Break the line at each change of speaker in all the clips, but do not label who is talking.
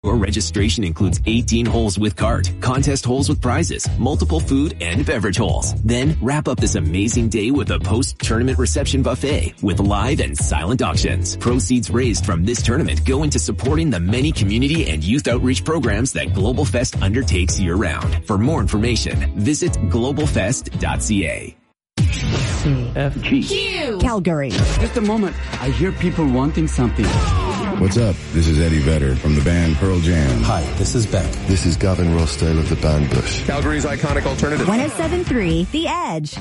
Your registration includes 18 holes with cart, contest holes with prizes, multiple food and beverage holes. Then wrap up this amazing day with a post-tournament reception buffet with live and silent auctions. Proceeds raised from this tournament go into supporting the many community and youth outreach programs that Global Fest undertakes year-round. For more information, visit globalfest.ca.
CFG.
Calgary.
Just a moment. I hear people wanting something.
What's up? This is Eddie Vedder from the band Pearl Jam.
Hi, this is Beck.
This is Gavin Rossdale of the band Bush.
Calgary's iconic alternative.
107.3 The Edge.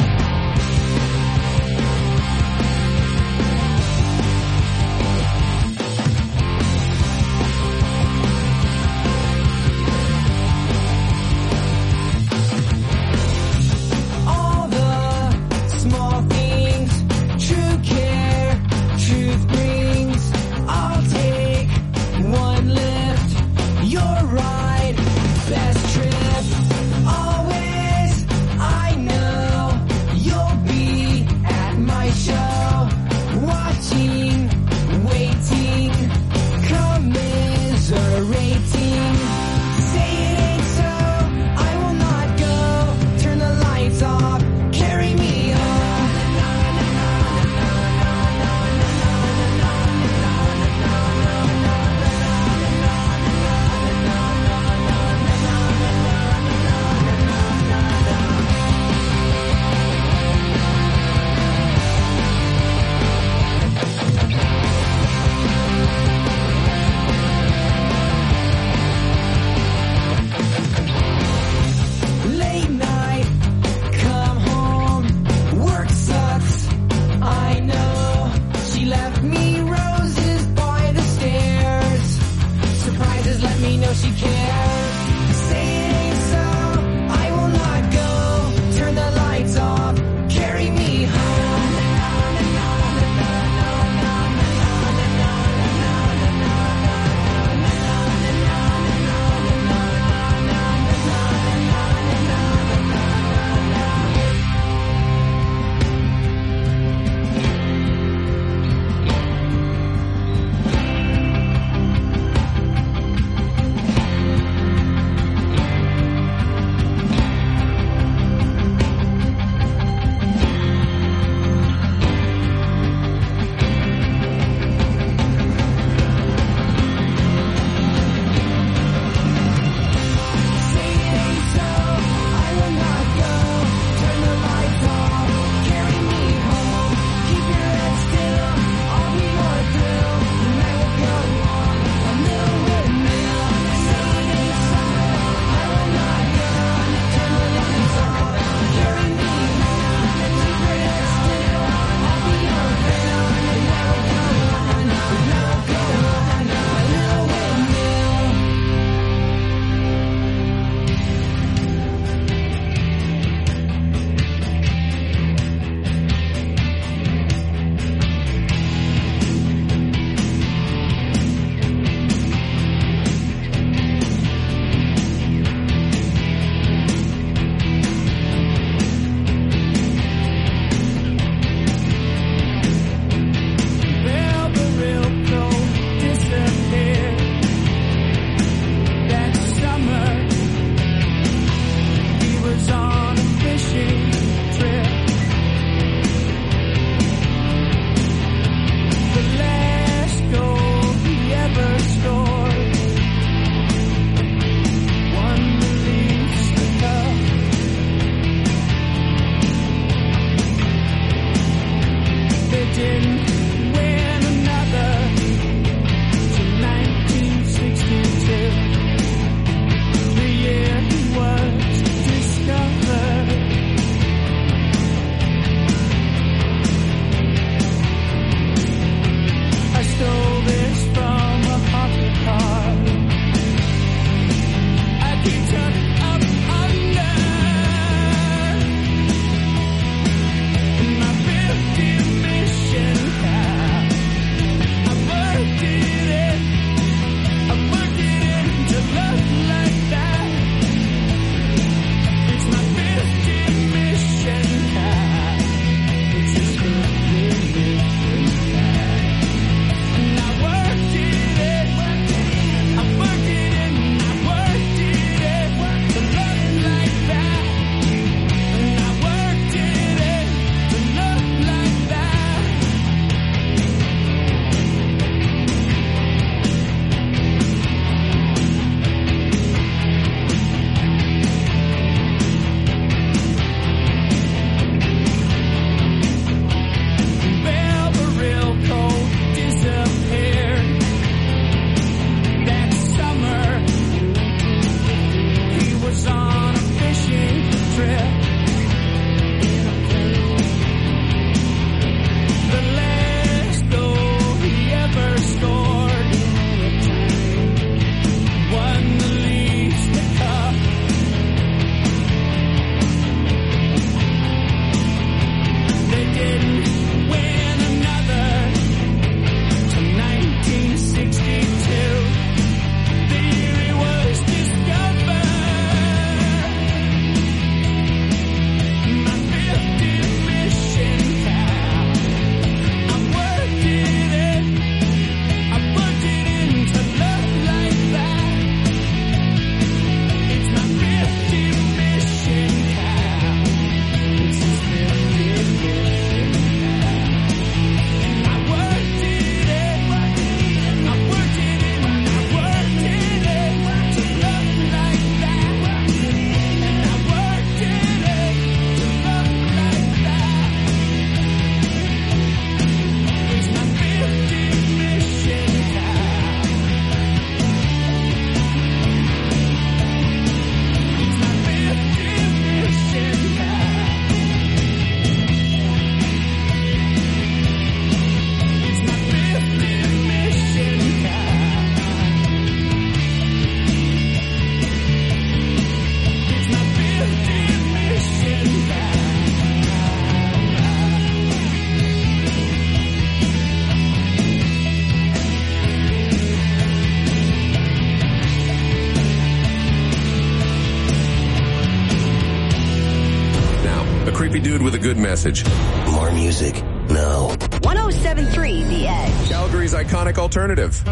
creepy dude with a good message.
More music now.
107.3 The Edge.
Calgary's iconic alternative.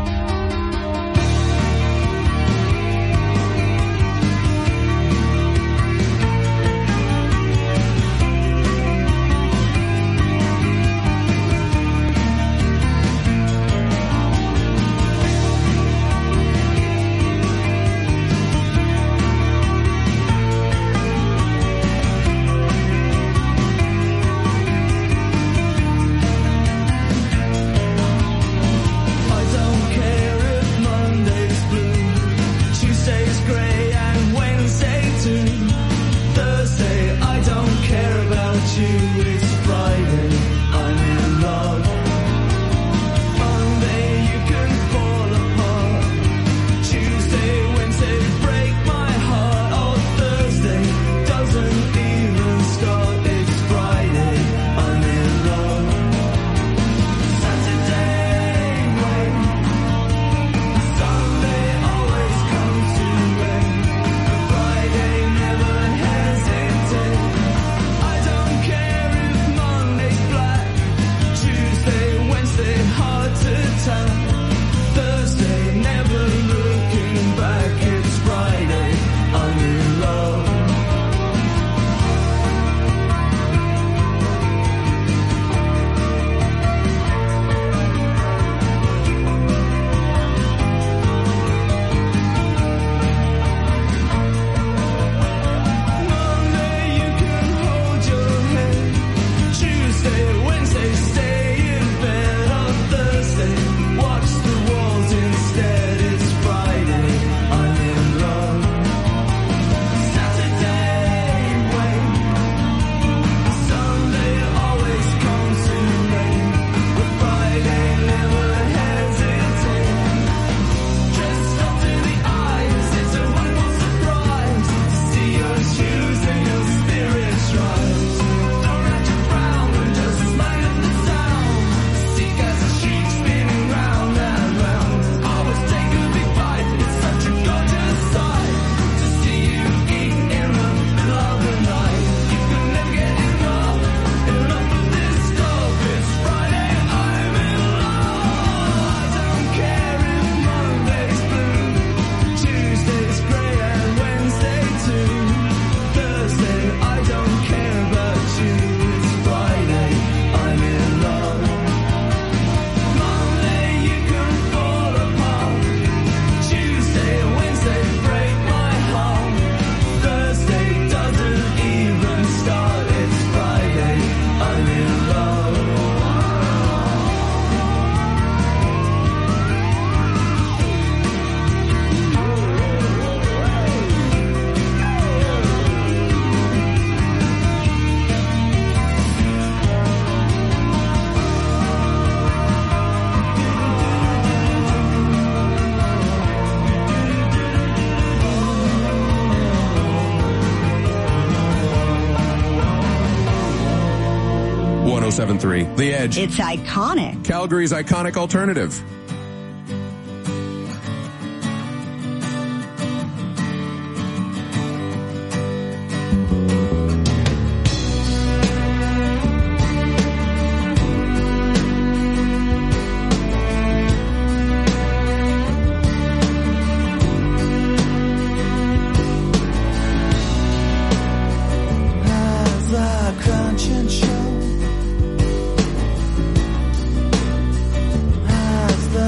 The Edge.
It's iconic.
Calgary's iconic alternative.
As the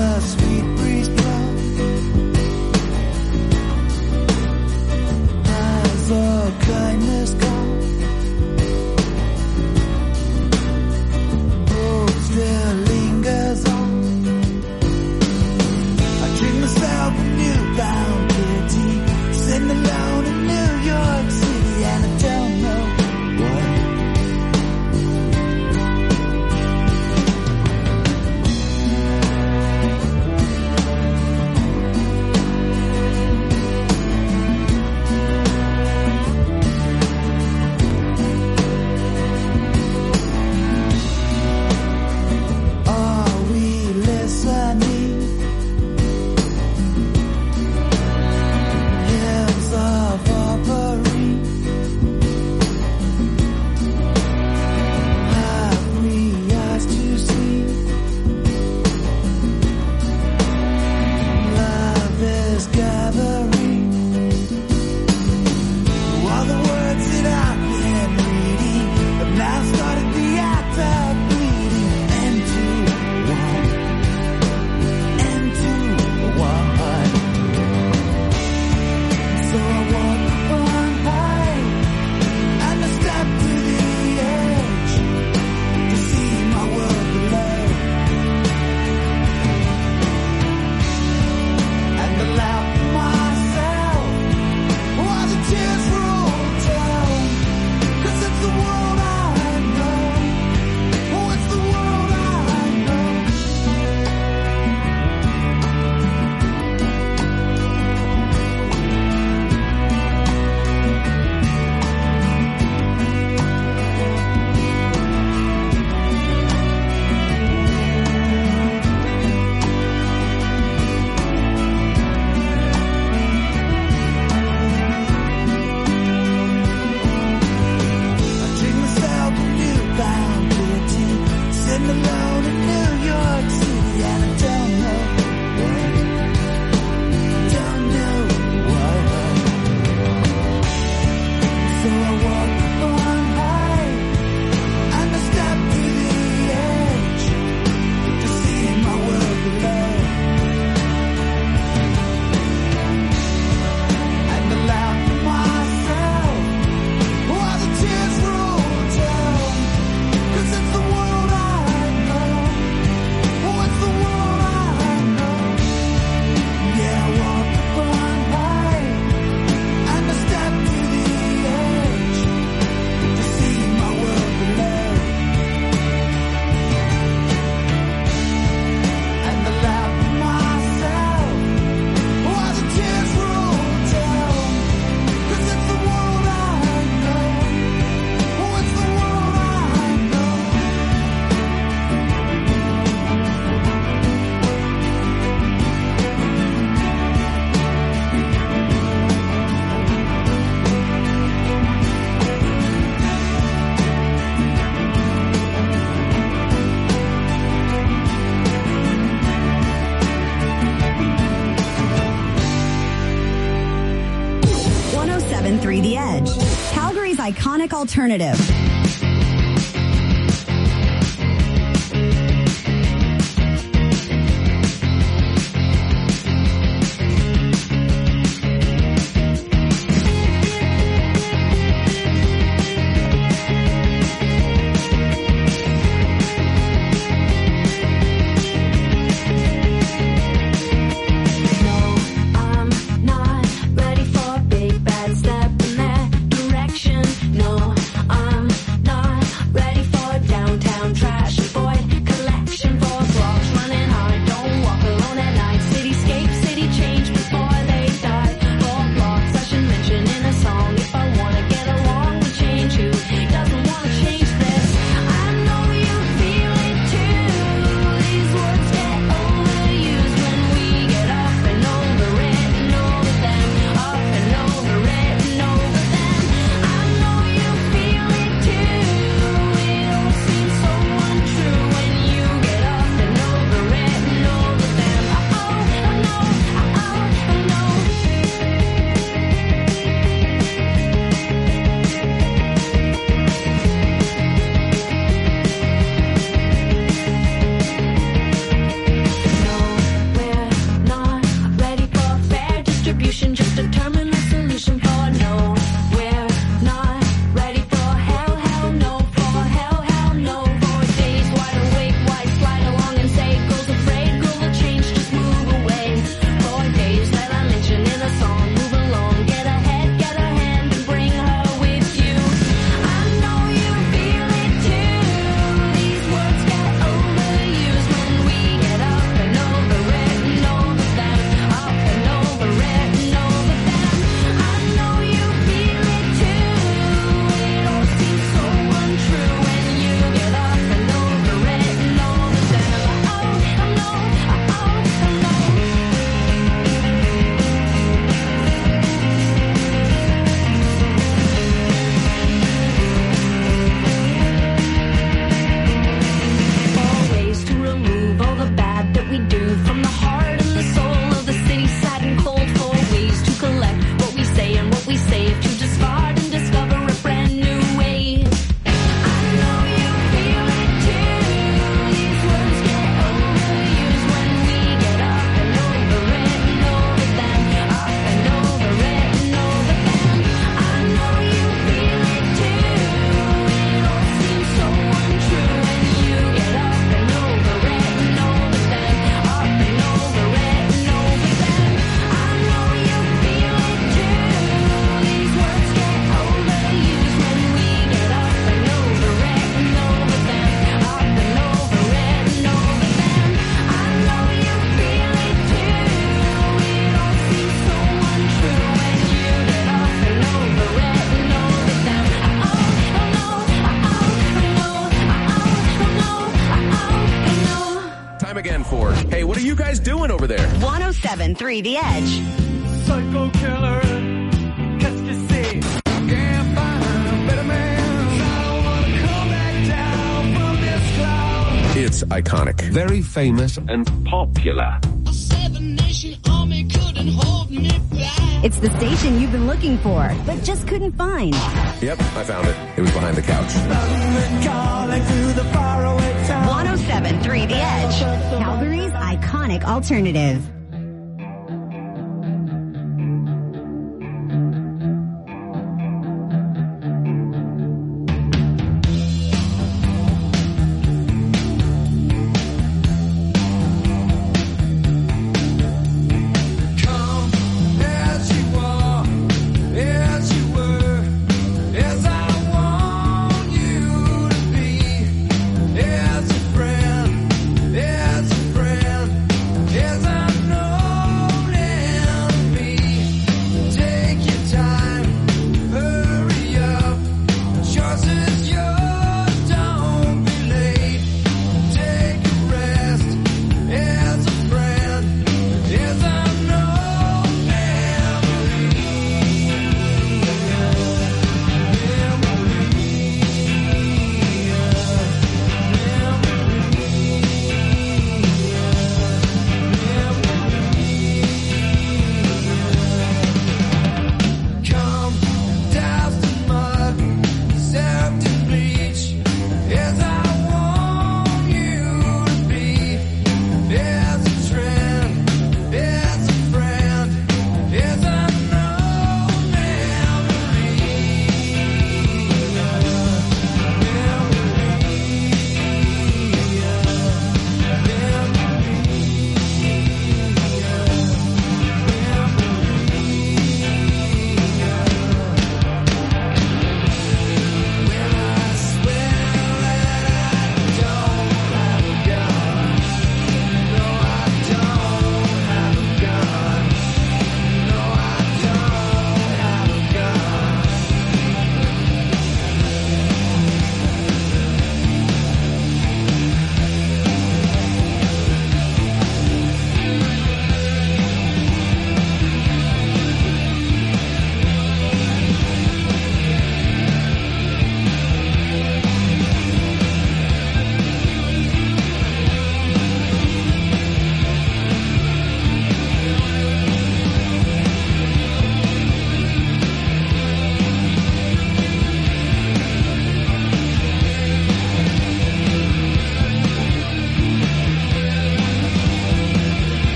107.3 The Edge, Calgary's iconic alternative.
Hey, what are you guys doing over there?
107.3 The Edge.
Psycho killer, catch the sea. Can't find a better man. I don't wanna come back down from this cloud.
It's iconic.
Very famous and popular.
A seven-nation army couldn't hold me back.
It's the station you've been looking for, but just couldn't find.
Yep, I found it. It was behind the couch.
107.3 The Edge, Calgary's iconic alternative.
Yes, I know.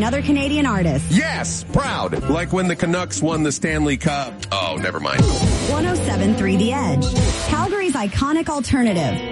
another Canadian artist.
Yes, proud. Like when the Canucks won the Stanley Cup. Oh, never mind.
107.3 The Edge, Calgary's iconic alternative.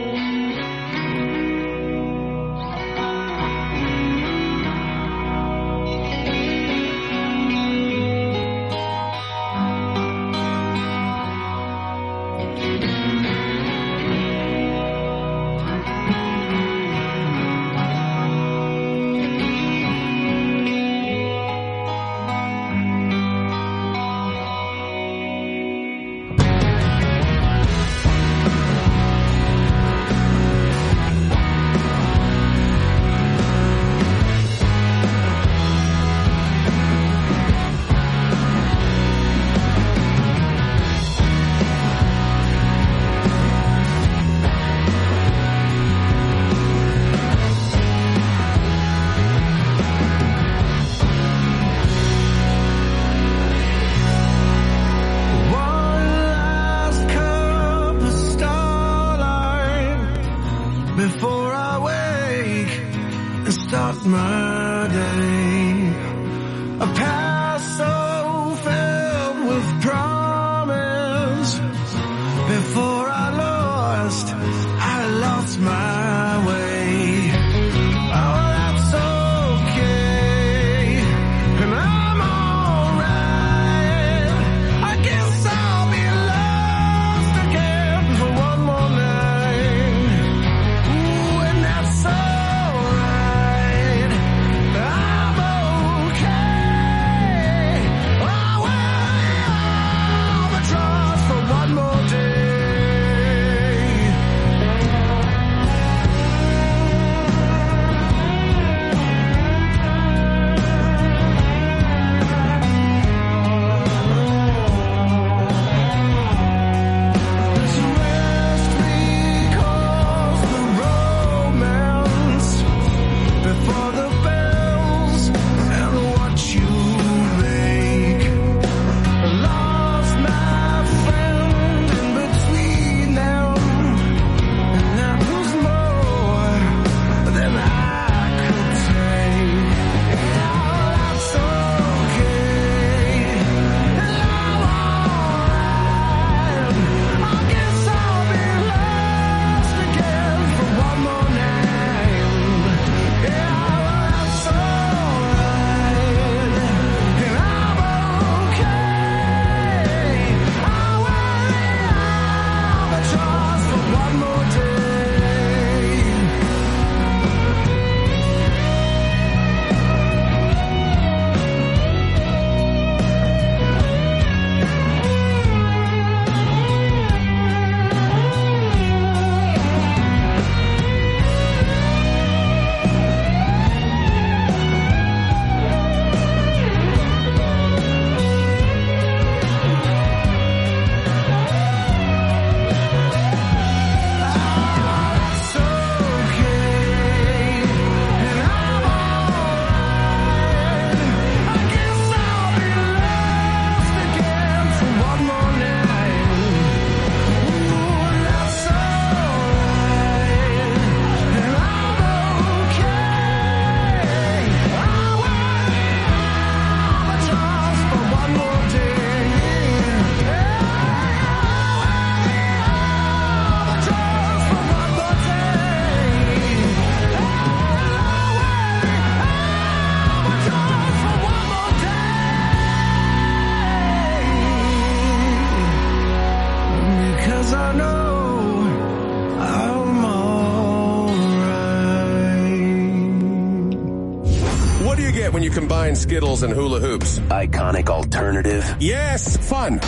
When you combine Skittles and hula hoops.
Iconic alternative.
Yes, fun.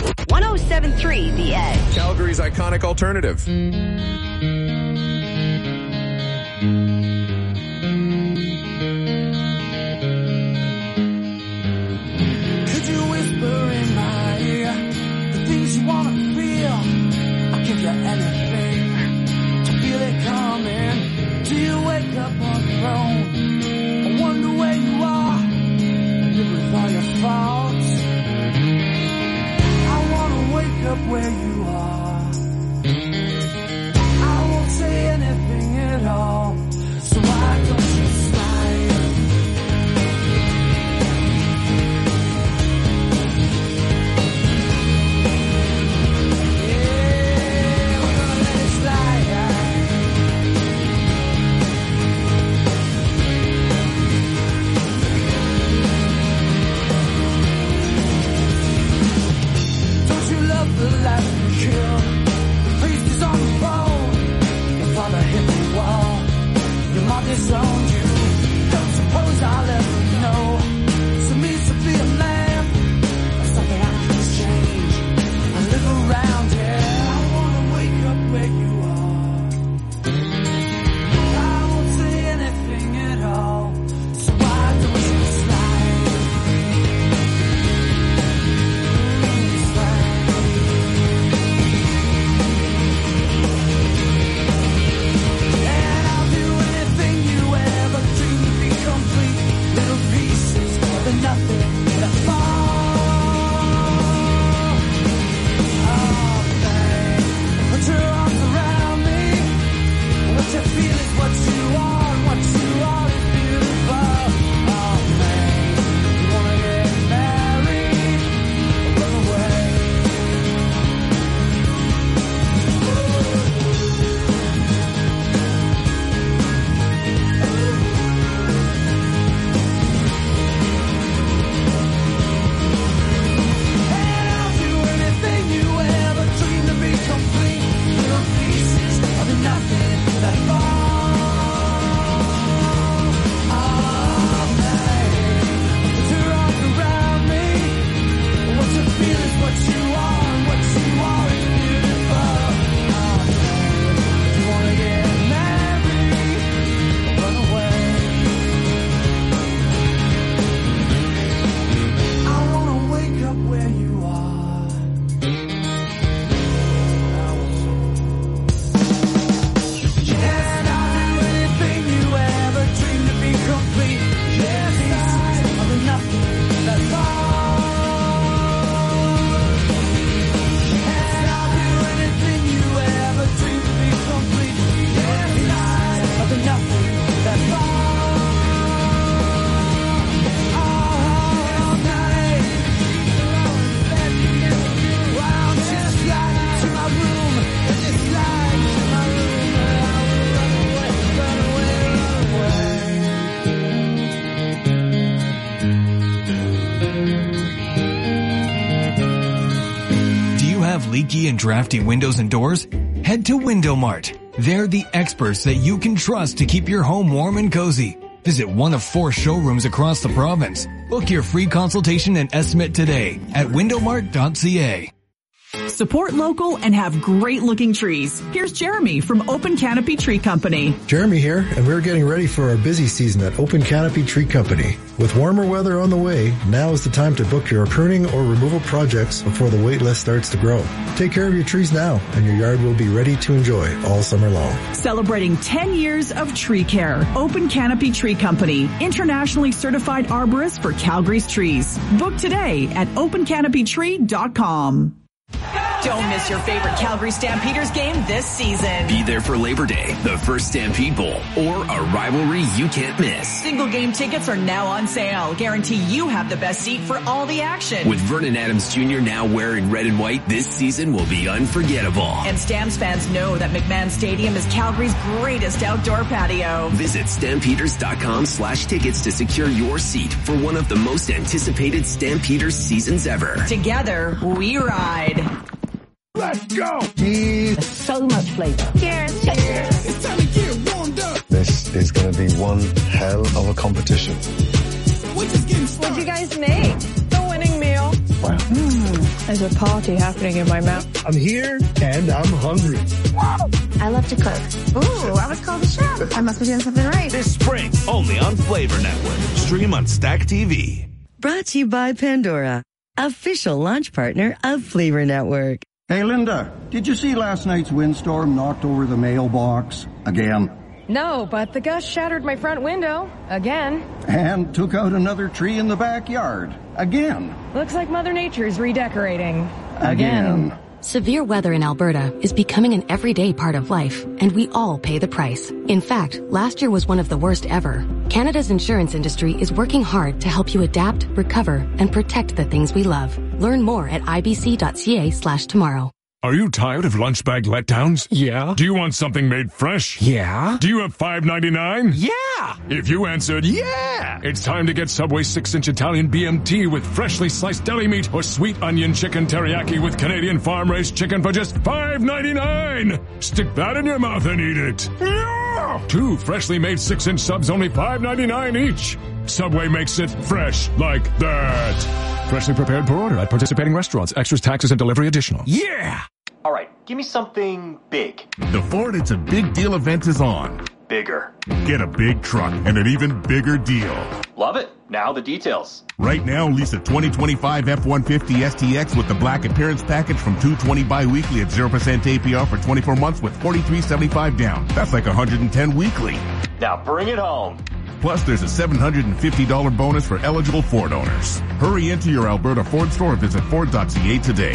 107.3 The Edge.
Calgary's iconic alternative.
Could you whisper in my ear the things you want to feel? I'll give you anything to feel it coming. Do you wake up on your own? I wonder where you are. With all your faults, I wanna wake up where you are. I won't say anything at all, so why don't you smile? killed. The priest is on the phone. Your father hit the wall. Your mom disowned you. Don't suppose I'll ever know. So means to be a man. That's something I can change. I live around here. I wanna wake up where you are. I won't say anything at all. So why don't you slide? And I'll do anything you ever dreamed to be complete. Little pieces of the nothing that fall. Oh, babe, put your arms around me. What you feel is what you are, and what you are is beautiful. Oh, babe, you wanna get married or run away? And I'll do anything you ever dreamed to be complete. Little pieces of the nothing that fall. Oh, babe, put your arms around me. What you feel is what you are, and what you are is beautiful. Oh, babe, you wanna get married or run away? I wanna wake up where you are. And I'll do anything you ever dreamed to be complete. Yes, pieces of the nothing that fall. And I'll do anything you ever dreamed to be complete. Yes, pieces of the nothing that fall. Oh, night. Why don't you slide into my room and just slide into my room, and I will run away, run away, run away.
Do you have leaky and drafty windows and doors? Head to Window Mart. They're the experts that you can trust to keep your home warm and cozy. Visit one of 4 showrooms across the province. Book your free consultation and estimate today at windowmart.ca.
Support local and have great-looking trees. Here's Jeremy from Open Canopy Tree Company.
Jeremy here, and we're getting ready for our busy season at Open Canopy Tree Company. With warmer weather on the way, now is the time to book your pruning or removal projects before the wait list starts to grow. Take care of your trees now, and your yard will be ready to enjoy all summer long.
Celebrating 10 years of tree care. Open Canopy Tree Company, internationally certified arborist for Calgary's trees. Book today at opencanopytree.com. Don't miss your favorite Calgary Stampeders game this season.
Be there for Labor Day, the first Stampede Bowl, or a rivalry you can't miss.
Single game tickets are now on sale. Guarantee you have the best seat for all the action.
With Vernon Adams Jr. now wearing red and white, this season will be unforgettable.
And Stamps fans know that McMahon Stadium is Calgary's greatest outdoor patio.
Visit stampeders.com/tickets to secure your seat for one of the most anticipated Stampeders seasons ever.
Together, we ride.
Let's go!
There's so much flavor.
Cheers! Cheers! It's time to get warmed up!
This is going to be one hell of a competition.
We're just getting started.
What'd you guys make? The winning meal.
Wow.
There's a party happening in my mouth.
I'm here, and I'm hungry.
I love to cook. Ooh, I was called a chef. I must be doing something right.
This spring, only on Flavor Network. Stream on Stack TV.
Brought to you by Pandora, official launch partner of Flavor Network.
Hey, Linda, did you see last night's windstorm knocked over the mailbox again?
No, but the gust shattered my front window again.
And took out another tree in the backyard again.
Looks like Mother Nature's redecorating
again.
Severe weather in Alberta is becoming an everyday part of life, and we all pay the price. In fact, last year was one of the worst ever. Canada's insurance industry is working hard to help you adapt, recover, and protect the things we love. Learn more at ibc.ca/tomorrow.
Are you tired of lunch bag letdowns?
Yeah.
Do you want something made fresh?
Yeah.
Do you have $5.99?
Yeah.
If you answered yeah, it's time to get Subway 6-inch Italian BMT with freshly sliced deli meat or sweet onion chicken teriyaki with Canadian farm-raised chicken for just $5.99. Stick that in your mouth and eat it. Yeah. 2 freshly made 6-inch subs, only $5.99 each. Subway makes it fresh like that. Freshly prepared per order at participating restaurants. Extras, taxes, and delivery additional.
Yeah!
All right, give me something big.
The Ford It's a Big Deal event is on.
Bigger.
Get a big truck and an even bigger deal.
Love it. Now the details.
Right now, lease a 2025 F-150 STX with the black appearance package from $220 bi-weekly at 0% APR for 24 months with $43.75 down. That's like $110 weekly.
Now bring it home.
Plus, there's a $750 bonus for eligible Ford owners. Hurry into your Alberta Ford store or visit Ford.ca today.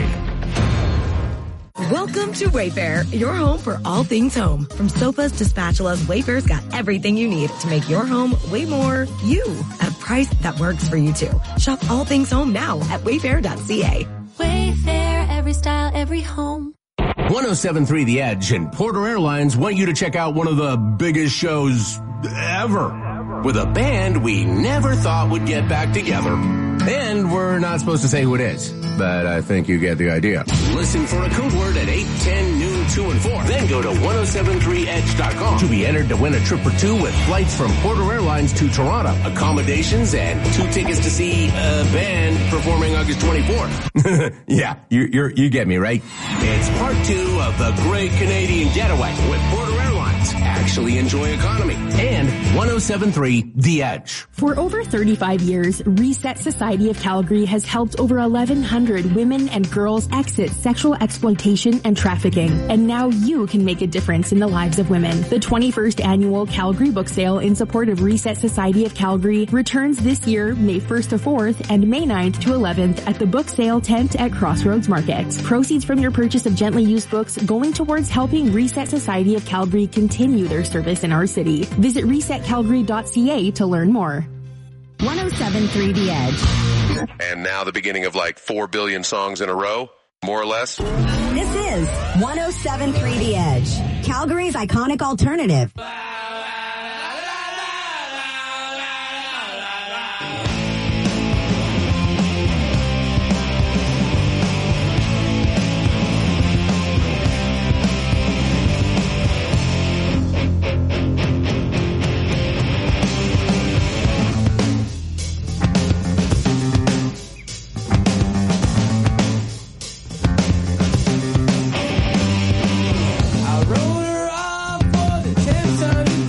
Welcome to Wayfair, your home for all things home. From sofas to spatulas, Wayfair's got everything you need to make your home way more you at a price that works for you too. Shop all things home now at wayfair.ca.
Wayfair, every style, every home.
107.3 The Edge and Porter Airlines want you to check out one of the biggest shows ever with a band we never thought would get back together. And we're not supposed to say who it is, but I think you get the idea. Listen for a code word at 8, 10, noon, 2, and 4. Then go to 1073edge.com to be entered to win a trip or 2 with flights from Porter Airlines to Toronto, accommodations, and 2 tickets to see a band performing August 24th. Yeah, you get me, right? It's part 2 of the Great Canadian Getaway with Porter Airlines. Actually enjoy economy. And 1073 The Edge.
For over 35 years, Reset Society of Calgary has helped over 1,100 women and girls exit sexual exploitation and trafficking. And now you can make a difference in the lives of women. The 21st annual Calgary Book Sale in support of Reset Society of Calgary returns this year, May 1st to 4th and May 9th to 11th at the Book Sale tent at Crossroads Market. Proceeds from your purchase of gently used books going towards helping Reset Society of Calgary continue their service in our city. Visit resetcalgary.ca to learn more.
107.3 The Edge.
And now the beginning of like 4 billion songs in a row, more or less.
This is 107.3 The Edge, Calgary's iconic alternative.
I wrote her off for the 10 Sunday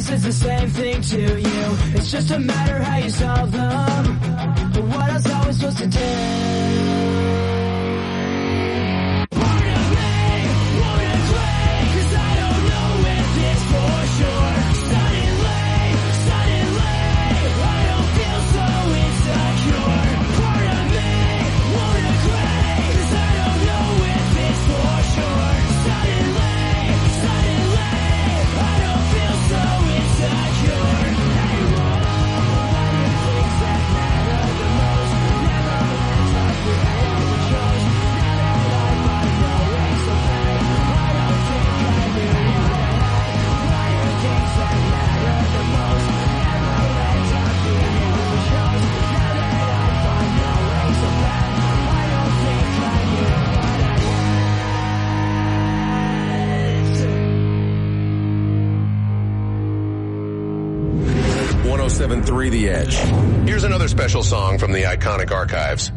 else is the same thing to you. It's just a matter how you solve them. But what else are we supposed to do?
The Edge. Here's another special song from the iconic archives.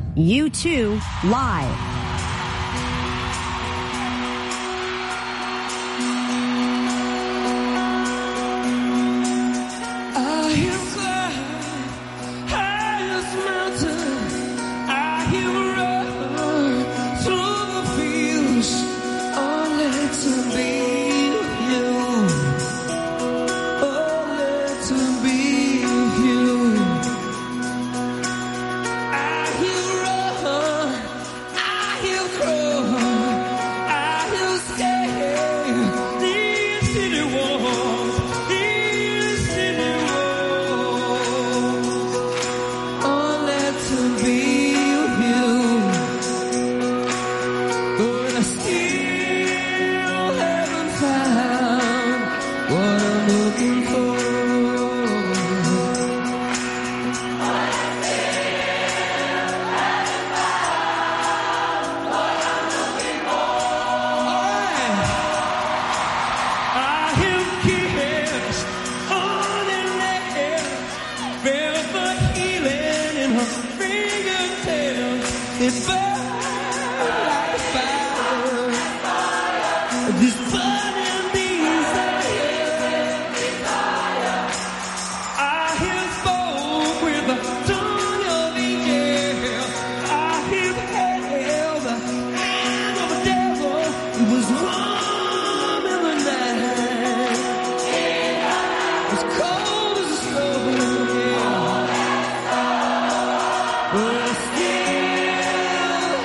U2 Live.
But still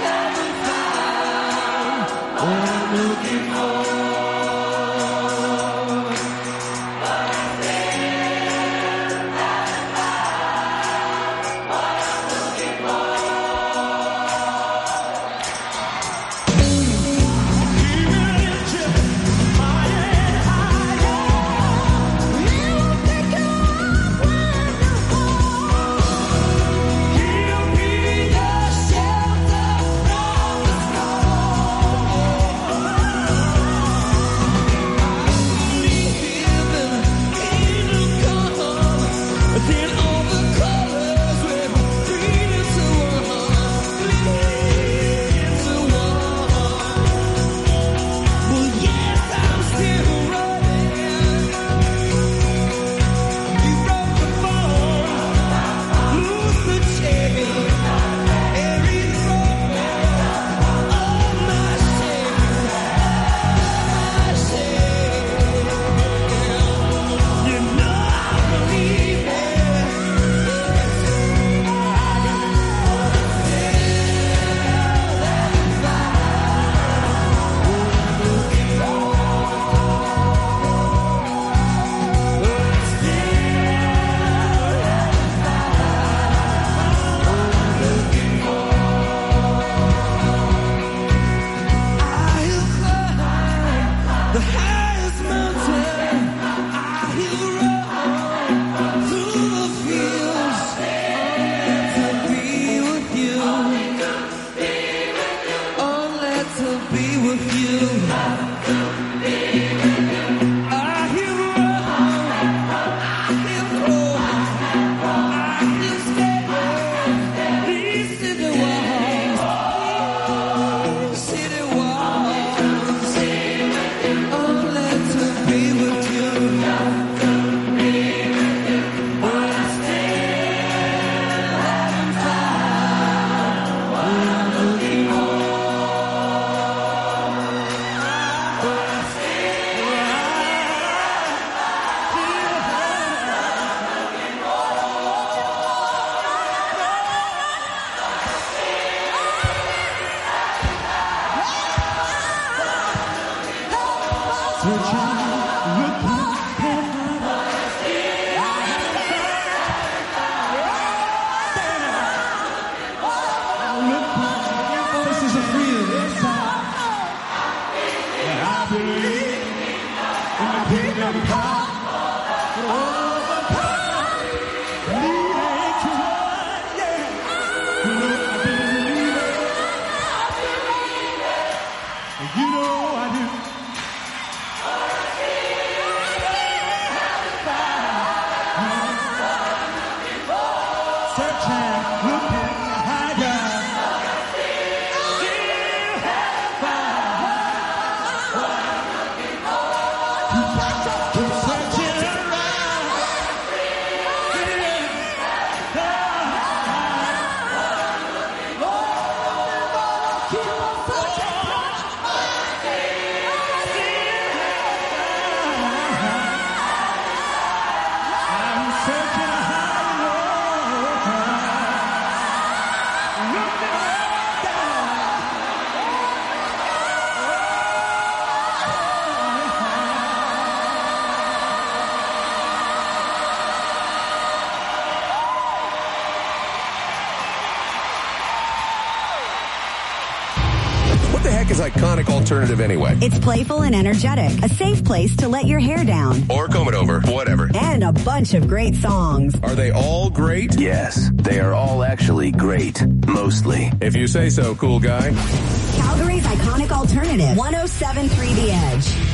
Iconic alternative anyway.
It's playful and energetic. A safe place to let your hair down.
Or comb it over. Whatever.
And a bunch of great songs.
Are they all great?
Yes, they are all actually great. Mostly.
If you say so, cool guy.
Calgary's iconic alternative. 107.3 The Edge.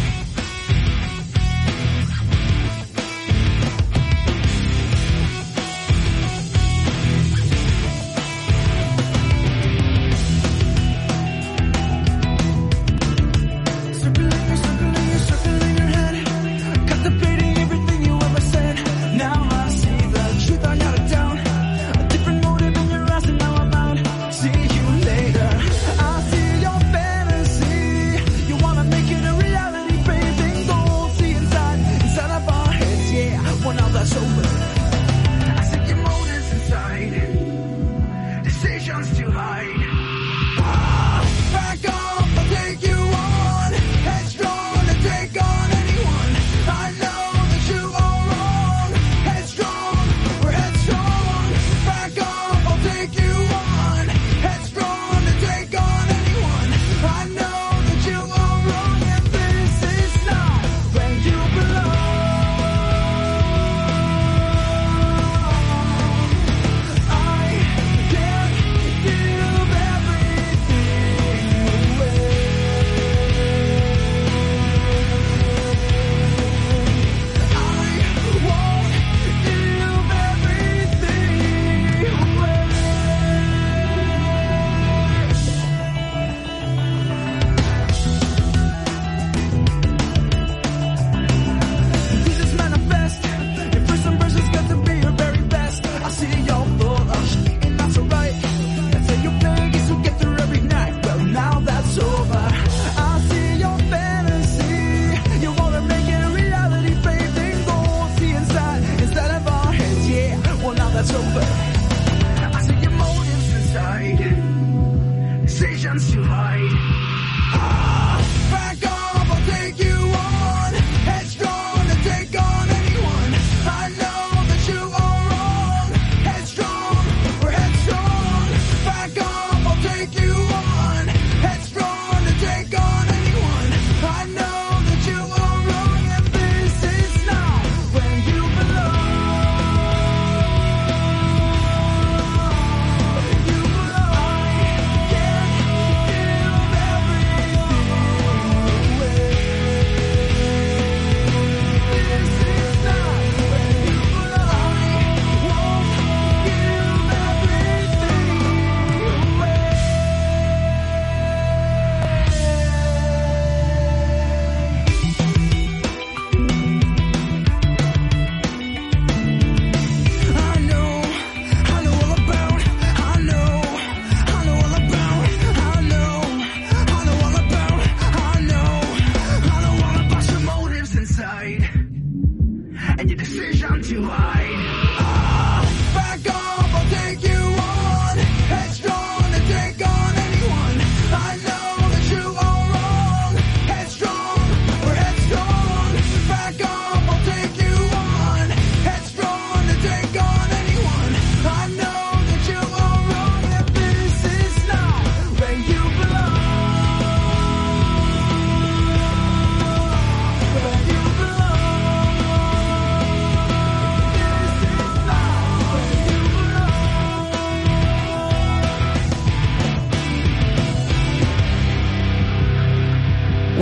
Headstrong, we're headstrong.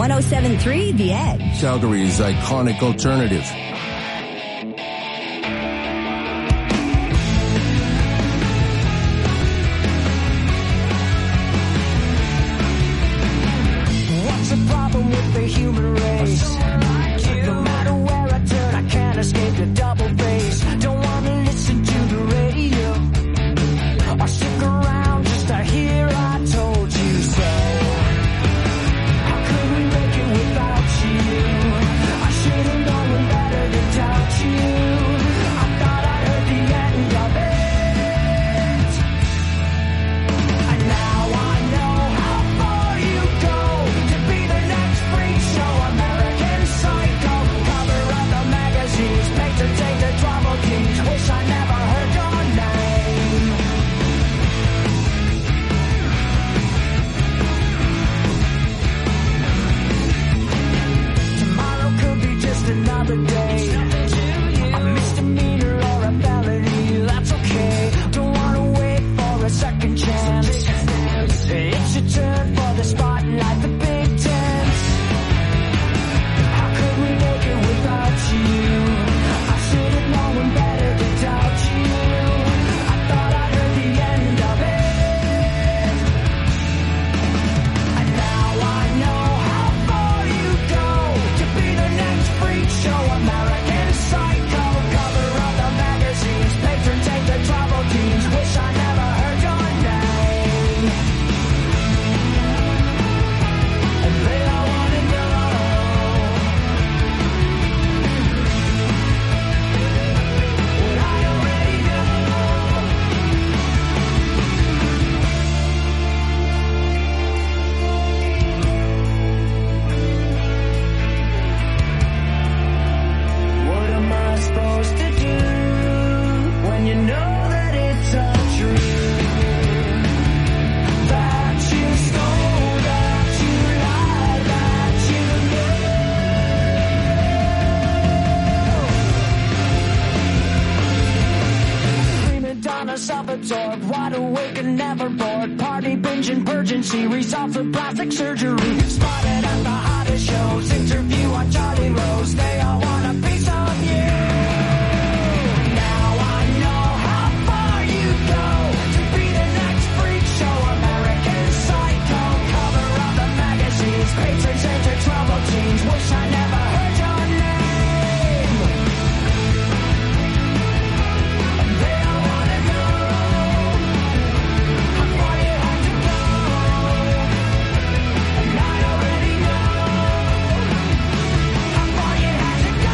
107.3 The Edge.
Calgary's iconic alternative.
What's the problem with the human race? No matter where I turn, I can't escape the double bass. Don't want to listen to the radio or stick around just to hear I told you so. How could we make it without you? I should have known better than doubt you. I thought I heard the end of it, and now I know how far you go to be the next freak show, American Psycho. Cover of the magazines, patron take the trouble keys. Wish I never heard your name. Tomorrow could be just another day. A misdemeanor or a felony, that's okay. Don't wanna wait for a second chance. It's your turn for the spotlight, the big dance. How could we make it without you? I should have known better to doubt you. I thought I heard the end of it, and now I know how far you go to be the next freak show, American Psycho. Cover of the magazines, patron take the trouble keys. Wish I never heard your name. And they all wanna know. What I already know. What am I supposed to do when you know that it's untrue? That you stole, that you lied, that you know. Prima donna, self-absorbed, wide awake and never bored. Party binging, urgency, results of plastic surgery. Spotted at the hottest shows, interview on Charlie Rose. They all want a piece of you. Now I know how far you go to be the next freak show, American Psycho. Cover of the magazines, patrons enter trouble teens. Wish I never heard your name. And they all wanna know how far you had to go, and I already know how far you had to go.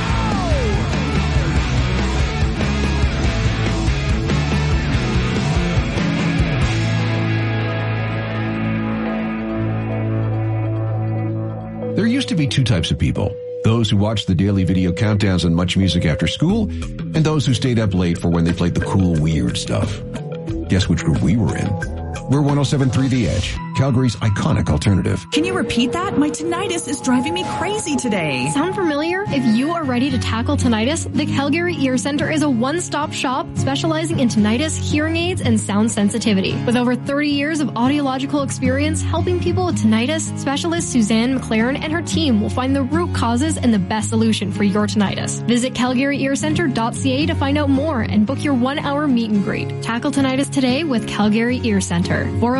There used to be two types of people. Those who watched the daily video countdowns and much music after school, and those who stayed up late for when they played the cool, weird stuff. Guess which group we were in? We're 107.3 The Edge, Calgary's iconic alternative.
Can you repeat that? My tinnitus is driving me crazy today.
Sound familiar? If you are ready to tackle tinnitus, the Calgary Ear Center is a one-stop shop specializing in tinnitus, hearing aids, and sound sensitivity. With over 30 years of audiological experience helping people with tinnitus, specialist Suzanne McLaren and her team will find the root causes and the best solution for your tinnitus. Visit calgaryearcenter.ca to find out more and book your 1-hour meet and greet. Tackle tinnitus today with Calgary Ear Center.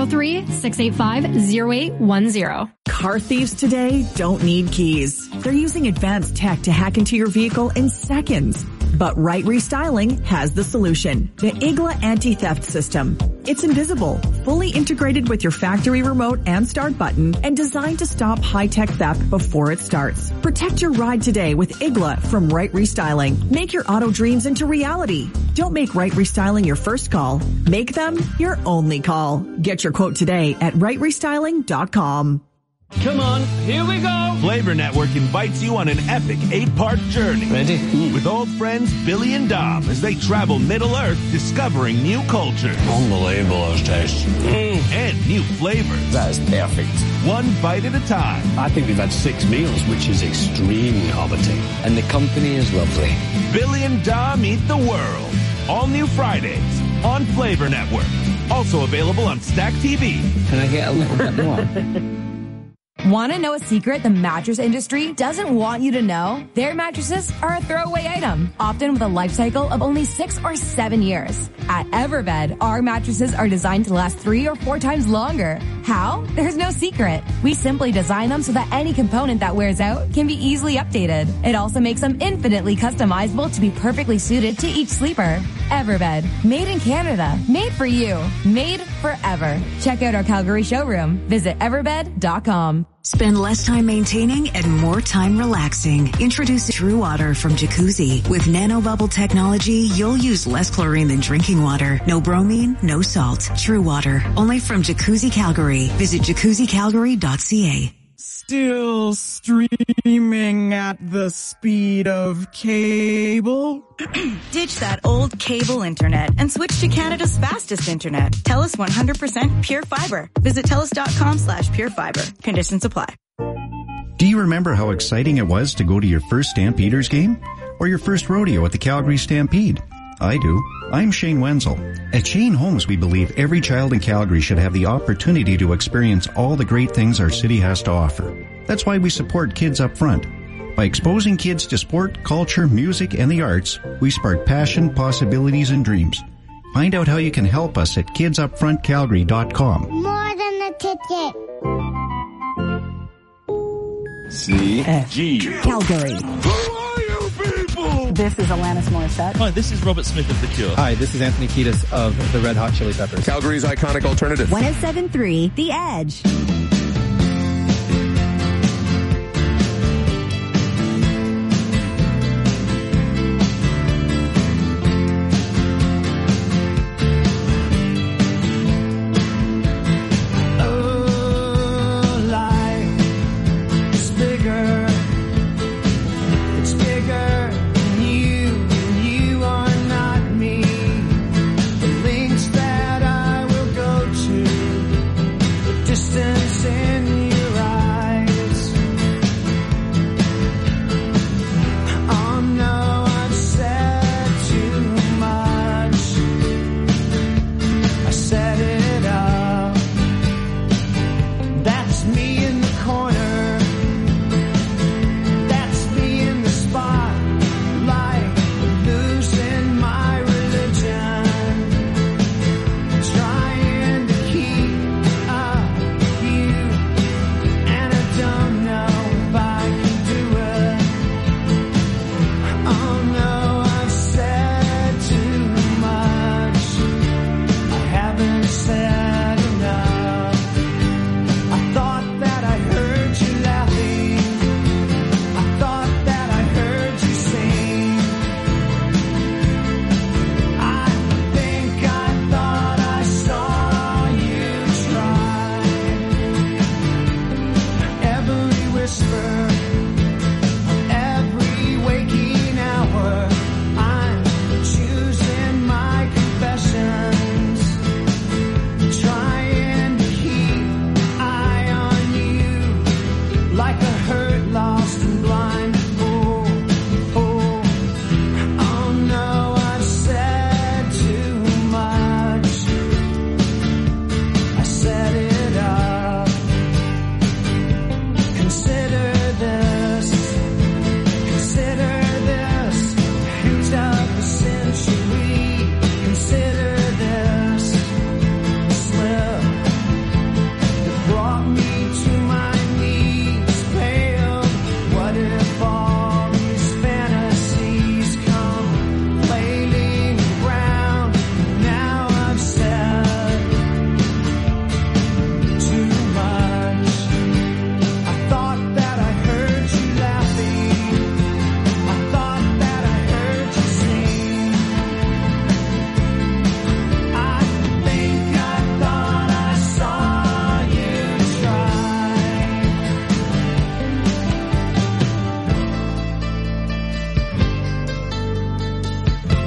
403-685-0810.
Car thieves today don't need keys. They're using advanced tech to hack into your vehicle in seconds. But Right Restyling has the solution. The IGLA anti-theft system. It's invisible, fully integrated with your factory remote and start button, and designed to stop high-tech theft before it starts. Protect your ride today with IGLA from Right Restyling. Make your auto dreams into reality. Don't make Right Restyling your first call. Make them your only call. Get your quote today at rightrestyling.com.
Come on, here we go. Flavor Network invites you on an epic 8-part journey.
Ready?
With old friends Billy and Dom as they travel Middle-earth discovering new cultures.
Unbelievable those tastes.
And new flavors.
That's perfect.
One bite at a time.
I think we've had 6 meals, which is extremely hobbity. And the company is lovely.
Billy and Dom eat the world. All new Fridays on Flavor Network. Also available on Stack TV.
Can I get a little bit more?
Want to know a secret the mattress industry doesn't want you to know? Their mattresses are a throwaway item, often with a life cycle of only 6 or 7 years. At Everbed, our mattresses are designed to last 3 or 4 times longer. How? There's no secret. We simply design them so that any component that wears out can be easily updated. It also makes them infinitely customizable to be perfectly suited to each sleeper. Everbed, made in Canada, made for you, made forever. Check out our Calgary showroom. Visit everbed.com.
Spend less time maintaining and more time relaxing. Introduce True Water from Jacuzzi. With nanobubble technology, you'll use less chlorine than drinking water. No bromine, no salt. True Water. Only from Jacuzzi Calgary. Visit jacuzzicalgary.ca.
Still streaming at the speed of cable?
Ditch that old cable internet and switch to Canada's fastest internet. TELUS 100% Pure Fiber. Visit TELUS.com/purefiber. Conditions apply.
Do you remember how exciting it was to go to your first Stampeders game? Or your first rodeo at the Calgary Stampede? I do. I'm Shane Wenzel. At Shane Homes, we believe every child in Calgary should have the opportunity to experience all the great things our city has to offer. That's why we support Kids Up Front. By exposing kids to sport, culture, music, and the arts, we spark passion, possibilities, and dreams. Find out how you can help us at kidsupfrontcalgary.com.
More than a ticket.
C-G.
Calgary.
This is Alanis Morissette.
Hi, this is Robert Smith of The Cure.
Hi, this is Anthony Kiedis of the Red Hot Chili Peppers.
Calgary's iconic alternative.
107.3 The Edge.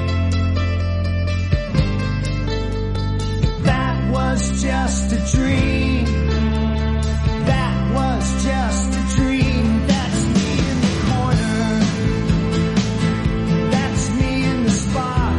Just a dream.